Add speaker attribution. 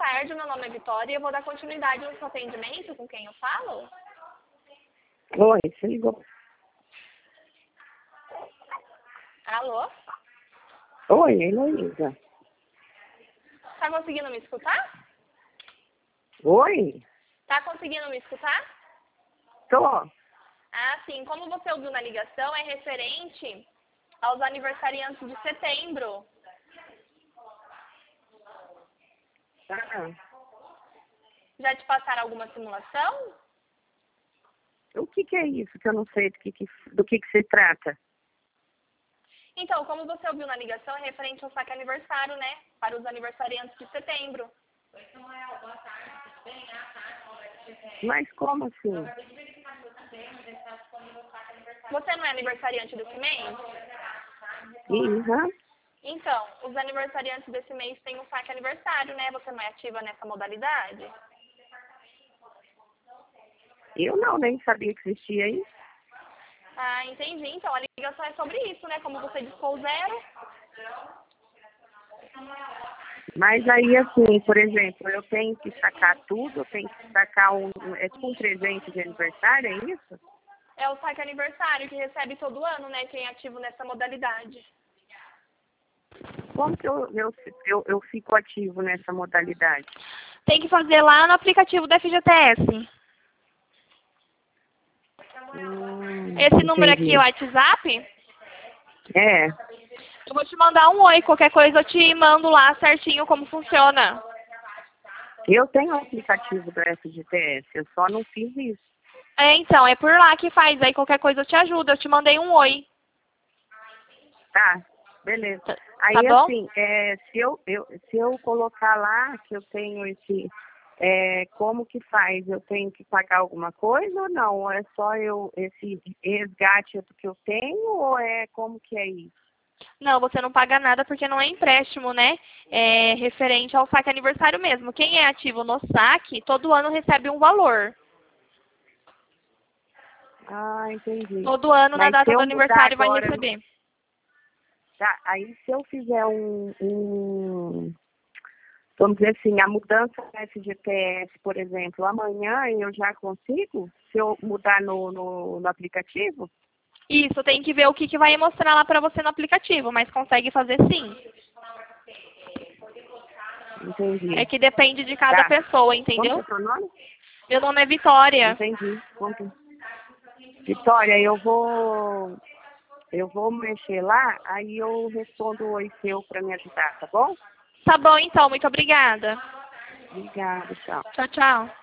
Speaker 1: tarde, meu nome é Vitória e eu vou dar continuidade no seu atendimento. Com quem eu falo?
Speaker 2: Oi, você ligou.
Speaker 1: Alô?
Speaker 2: Oi, Heloísa.
Speaker 1: Tá conseguindo me escutar?
Speaker 2: Oi?
Speaker 1: Tá conseguindo me escutar?
Speaker 2: Tô.
Speaker 1: Ah, sim. Como você ouviu na ligação, é referente aos aniversariantes de setembro.
Speaker 2: Tá.
Speaker 1: Já te passaram alguma simulação?
Speaker 2: O que é isso? Que eu não sei do que se trata.
Speaker 1: Então, como você ouviu na ligação, é referente ao saque aniversário, né? Para os aniversariantes de setembro.
Speaker 2: Mas como assim?
Speaker 1: Você não é aniversariante desse mês?
Speaker 2: Uhum.
Speaker 1: Então, os aniversariantes desse mês têm um saque aniversário, né? Você não é ativa nessa modalidade?
Speaker 2: Eu não, nem sabia que existia isso.
Speaker 1: Ah, entendi. Então, a ligação é sobre isso, né? Como você dispôs zero.
Speaker 2: Mas aí, assim, por exemplo, eu tenho que sacar tudo, eu tenho que sacar é tipo um presente de aniversário, é isso?
Speaker 1: É o saque aniversário que recebe todo ano, né? Quem é ativo nessa modalidade.
Speaker 2: Como que eu fico ativo nessa modalidade?
Speaker 1: Tem que fazer lá no aplicativo da FGTS. Esse número aqui,
Speaker 2: Entendi.
Speaker 1: o WhatsApp,
Speaker 2: É,
Speaker 1: eu vou te mandar um oi. Qualquer coisa eu te mando lá certinho como funciona.
Speaker 2: eu tenho o aplicativo do FGTS, eu só não fiz isso.
Speaker 1: É, então, é por lá que faz. Aí qualquer coisa eu te ajudo. Eu te mandei um oi.
Speaker 2: Tá, beleza.
Speaker 1: Tá
Speaker 2: Aí,
Speaker 1: bom?
Speaker 2: assim, se eu colocar lá que eu tenho como que faz? Eu tenho que pagar alguma coisa ou não? Ou é só esse resgate que eu tenho ou como que é isso?
Speaker 1: Não, você não paga nada porque não é empréstimo, né? É referente ao saque aniversário mesmo. Quem é ativo no saque, todo ano recebe um valor.
Speaker 2: Ah, entendi.
Speaker 1: Todo ano, na
Speaker 2: Mas se
Speaker 1: data do
Speaker 2: eu mudar
Speaker 1: aniversário, vai
Speaker 2: agora,
Speaker 1: receber.
Speaker 2: tá? Aí se eu fizer vamos dizer assim, a mudança do FGTS, por exemplo, amanhã eu já consigo? Se eu mudar no aplicativo?
Speaker 1: Isso, tem que ver o que vai mostrar lá pra você no aplicativo, mas consegue fazer sim.
Speaker 2: Entendi.
Speaker 1: É que depende de cada
Speaker 2: Tá.
Speaker 1: pessoa,
Speaker 2: Como que é
Speaker 1: entendeu?
Speaker 2: o seu nome?
Speaker 1: Meu nome é Vitória.
Speaker 2: Entendi. Vitória, eu vou mexer lá, aí eu respondo oi seu para me ajudar, tá bom?
Speaker 1: Tá bom, então. Muito obrigada.
Speaker 2: Obrigada, tchau.
Speaker 1: Tchau, tchau.